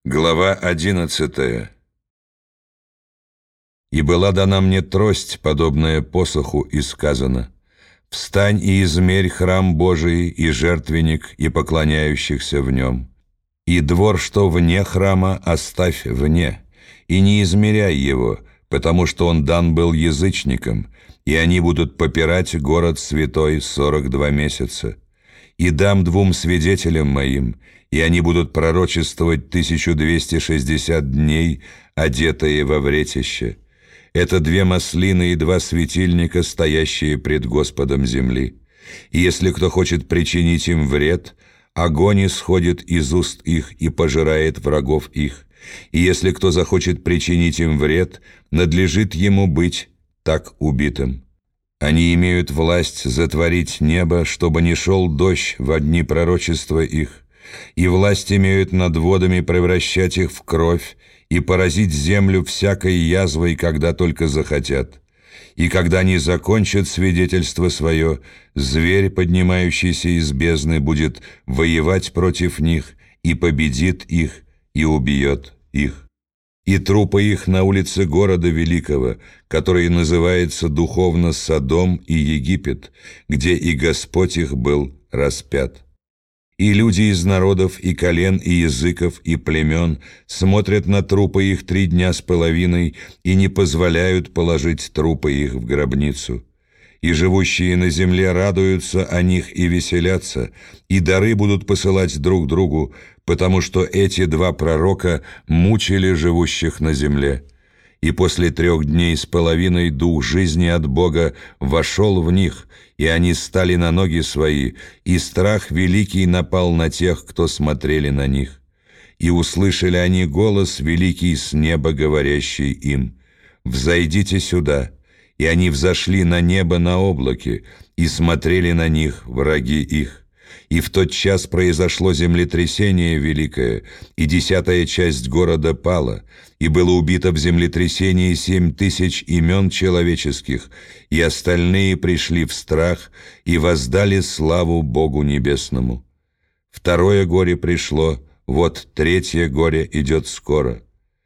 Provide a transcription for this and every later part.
Глава 11. «И была дана мне трость, подобная посоху, и сказано: встань и измерь храм Божий, и жертвенник, и поклоняющихся в нем. И двор, что вне храма, оставь вне, и не измеряй его, потому что он дан был язычникам, и они будут попирать город святой 42 месяца. И дам 2 свидетелям моим, и они будут пророчествовать 1260 дней, одетые во вретище. Это 2 маслины и 2 светильника, стоящие пред Господом земли. И если кто хочет причинить им вред, огонь исходит из уст их и пожирает врагов их. И если кто захочет причинить им вред, надлежит ему быть так убитым. Они имеют власть затворить небо, чтобы не шел дождь во дни пророчества их, и власть имеют над водами превращать их в кровь и поразить землю всякой язвой, когда только захотят. И когда они закончат свидетельство свое, зверь, поднимающийся из бездны, будет воевать против них, и победит их, и убьет их. И трупы их на улице города великого, который называется духовно Содом и Египет, где и Господь их был распят. И люди из народов, и колен, и языков, и племен смотрят на трупы их 3 дня с половиной и не позволяют положить трупы их в гробницу. И живущие на земле радуются о них и веселятся, и дары будут посылать друг другу, потому что эти 2 пророка мучили живущих на земле. И после 3 дней с половиной дух жизни от Бога вошел в них, и они стали на ноги свои, и страх великий напал на тех, кто смотрели на них. И услышали они голос великий с неба, говорящий им: «Взойдите сюда». И они взошли на небо на облаке, и смотрели на них враги их. И в тот час произошло землетрясение великое, и 10-я часть города пала, и было убито в землетрясении 7000 имен человеческих, и остальные пришли в страх и воздали славу Богу Небесному. 2-е горе пришло, вот 3-е горе идет скоро.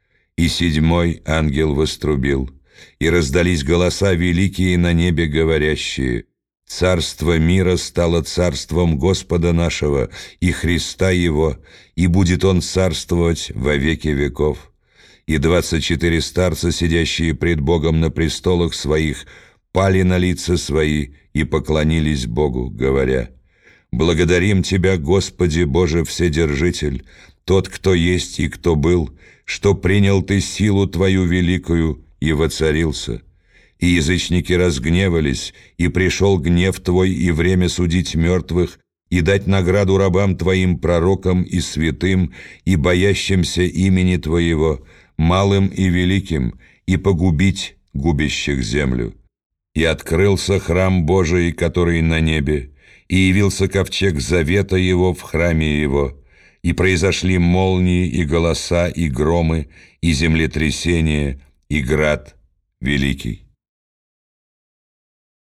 И 7-й ангел вострубил, и раздались голоса великие на небе, говорящие: «Царство мира стало царством Господа нашего и Христа Его, и будет Он царствовать во веки веков». И 24 старца, сидящие пред Богом на престолах своих, пали на лица свои и поклонились Богу, говоря: «Благодарим Тебя, Господи Боже Вседержитель, тот, кто есть и кто был, что принял Ты силу Твою великую и воцарился. И язычники разгневались, и пришел гнев Твой, и время судить мертвых, и дать награду рабам Твоим пророкам и святым, и боящимся имени Твоего, малым и великим, и погубить губящих землю. И открылся храм Божий, который на небе, и явился ковчег завета Его в храме Его, и произошли молнии, и голоса, и громы, и землетрясения, и град великий».